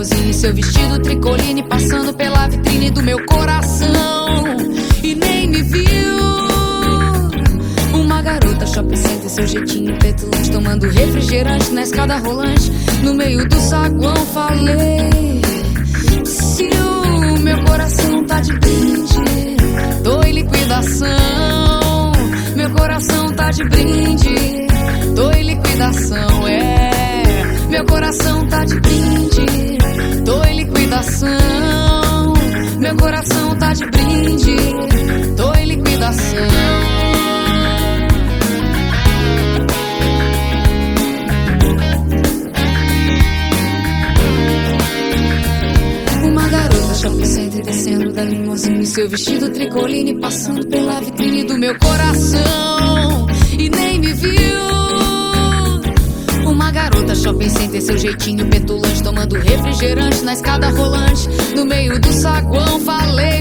limousine, seu vestido tricoline passando pela vitrine do meu coração e nem me viu. Uma garota shopping center, seu jeitinho petulante, tomando refrigerante na escada rolante, no meio do saguão falei: se o meu coração tá de brinde, tô em liquidação. Meu coração tá de brinde, tô em liquidação, meu coração tá de brinde, tô em liquidação. Meu coração tá de brinde, tô em liquidação. Uma garota shopping center descendo da limousine, seu vestido tricoline passando pela vitrine do meu coração e nem me viu. Uma garota shopping center, seu jeitinho petulante, tomando refrigerante na escada rolante, no meio do saguão falei: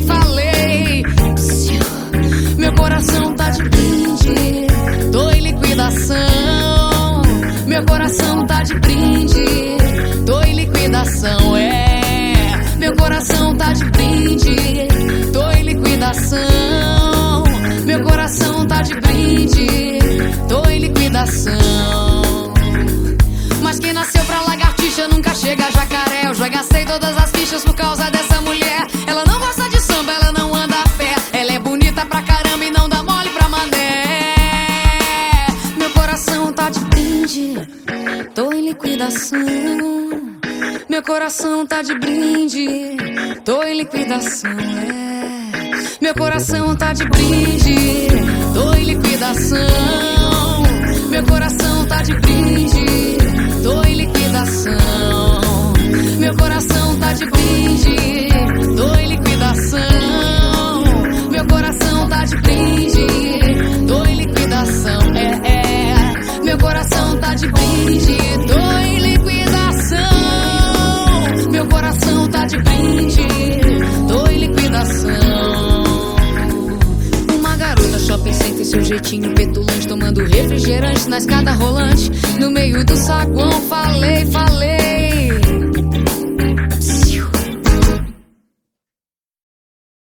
meu coração tá de brinde, tô em liquidação. Meu coração tá de brinde, tô em liquidação, meu coração tá de brinde, tô em liquidação. Meu coração tá de brinde, tô em liquidação. Mas quem nasceu pra lagartixa nunca chega a jacaré. Eu já gastei todas as fichas por causa dessa mulher. Ela não gosta de samba, ela não anda a pé. Ela é bonita pra caramba e não dá mole pra mané. Meu coração tá de brinde, tô em liquidação. Meu coração tá de brinde, tô em liquidação, Meu coração tá de brinde, tô em liquidação. Meu coração tá de brinde, tô em liquidação. Meu coração tá de brinde, tô em liquidação. Meu coração tá de brinde, tô em liquidação, Meu coração tá de brinde, tô em liquidação. Meu coração tá de brinde, tô em liquidação. Uma garota shopping center, seu jeitinho petulante, tomando refrigerante na escada rolante, no meio do saguão falei: